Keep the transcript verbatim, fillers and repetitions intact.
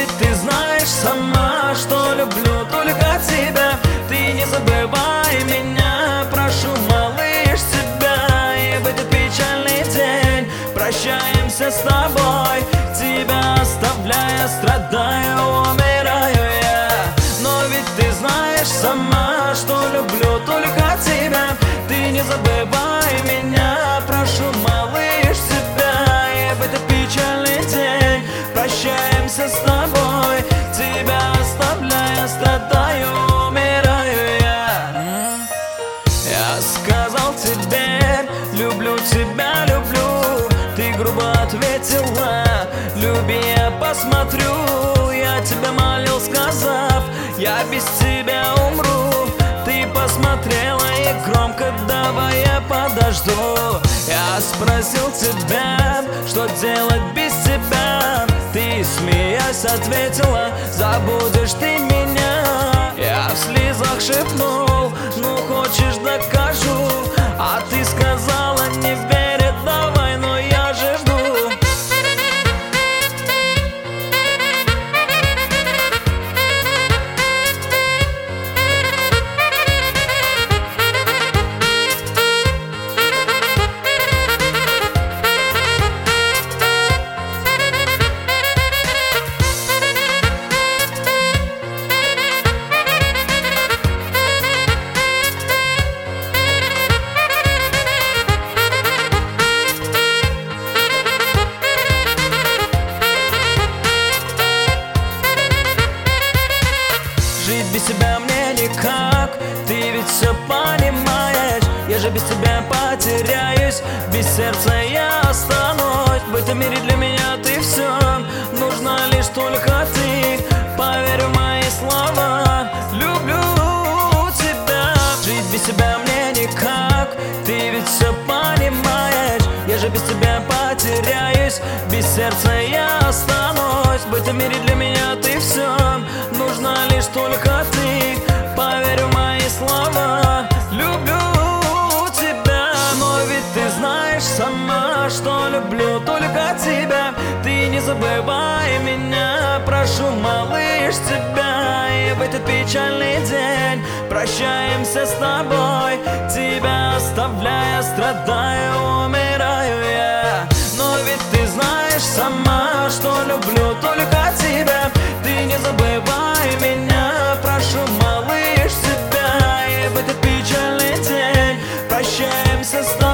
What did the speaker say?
ведь ты знаешь сама, что люблю только тебя. Ты не забывай меня, прошу, малыш, тебя. И в этот печальный день прощаемся с тобой. Тебя оставляя, страдаю, умираю я. Но ведь ты знаешь сама, что люблю только тебя. Ты не забывай меня, прошу, малыш, тебя. И в этот печальный день прощаемся с тобой. Тебя оставляя, страдаю, умираю я. Я сказал тебе, люблю тебя, люблю. Ты грубо ответила, люби, я посмотрю. Я тебя молил, сказав, я без тебя умру. Ты посмотрела и громко, давай я подожду. Я спросил тебя, что делать без тебя. Ты, смеясь, ответила, забудешь ты меня. Я в слезах шепнул, ну хочешь докажу. А ты сказала, не верит, давай, но я же жду. Жить без тебя мне никак, ты ведь все понимаешь. Я же без тебя потеряюсь, без сердца я останусь. В этом мире для меня ты все, нужна лишь только ты. Поверь в мои слова, люблю тебя. Жить без тебя мне никак, ты ведь все понимаешь. Я же без тебя потеряюсь, без сердца я останусь. В этом мире для меня ты все, нужна лишь только ты. Поверь в мои слова, люблю тебя. Но ведь ты знаешь сама, что люблю только тебя. Ты не забывай меня, прошу, малыш, тебя. И в этот печальный день прощаемся с тобой. Тебя оставляя, страдаю, умираю я. Но ведь ты знаешь сама, что люблю только тебя. Ты не забывай меня, прошу, малыш, тебя. И в этот печальный день прощаемся с тобой.